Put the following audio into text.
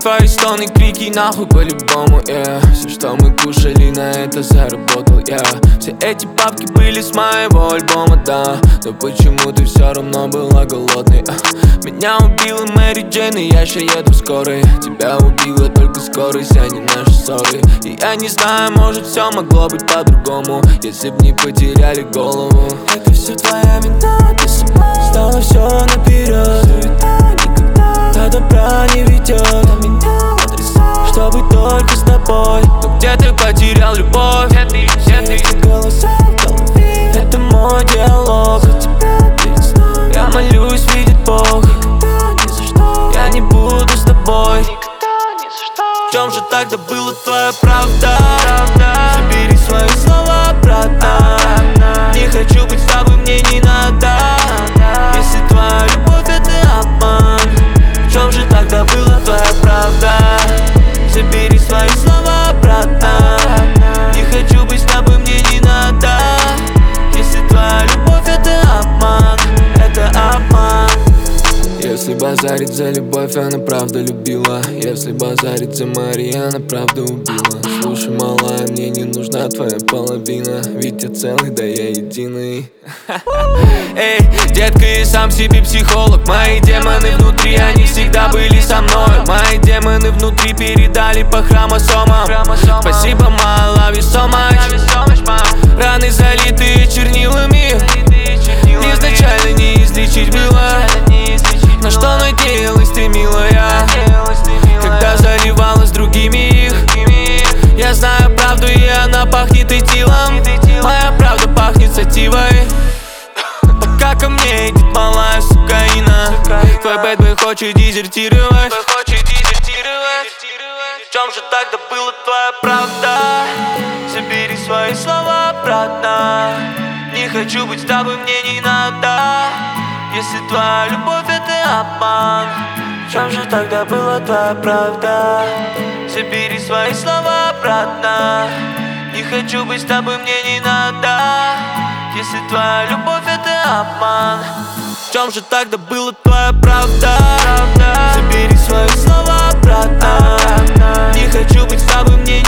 твои стоны, крики, нахуй по-любому, Все, что мы кушали, на это заработал я. Все эти бабки были с моего альбома, да. Но почему ты все равно была голодной, Меня убила Мэри Джейн, и я ща еду в скорой. Тебя убила только скорость, а не наши ссоры. И я не знаю, может все могло быть по-другому, если б не потеряли голову. Это все твоя вина, ты сама знала все наперед. Суета никогда до добра не ведет, а меня потрясает, чтобы только с тобой. Но где ты потерял любовь? Все эти голоса в голове, это мой диалог. За тебя перед сном Я молюсь, видит Бог. никогда ни за что Я не буду с тобой. никогда ни за что. В чем же тогда была твоя правда? Забери свои слова обратно. Не хочу быть с тобой, мне не надо. Если твоя любовь это обман, в чем же тогда была твоя правда? Забери свои слова обратно. Не хочу быть с тобой, мне не надо. Если твоя любовь это обман, это обман. Если базарить за любовь, она правда любила. Если базарить за Мари, она правда убила. Слушай, малая, мне не нужна твоя половина, ведь я целый, да я единый. Эй, детка, я сам себе психолог. Мои демоны внутри, они всегда были со мной. Мои демоны внутри передали по хромосомам. Спасибо, my love you so much. Раны залитые чернилами, изначально не излечить было. На что надеялась, стремила я, когда заливалась другими их. Я знаю правду, и она пахнет этилом. Моя правда пахнет сативой. Пока ко мне идет малая сукаина, твой бэдбой хочет дезертировать. В чем же тогда была твоя правда? Забери свои слова обратно. Не хочу быть с тобой, мне не надо. Если твоя любовь это обман, в чем же тогда была твоя правда? Забери свои слова обратно. Не хочу быть с тобой, мне не надо. Если твоя любовь это обман, в чем же тогда была твоя правда? Забери свои слова обратно. Не хочу быть с тобой, мне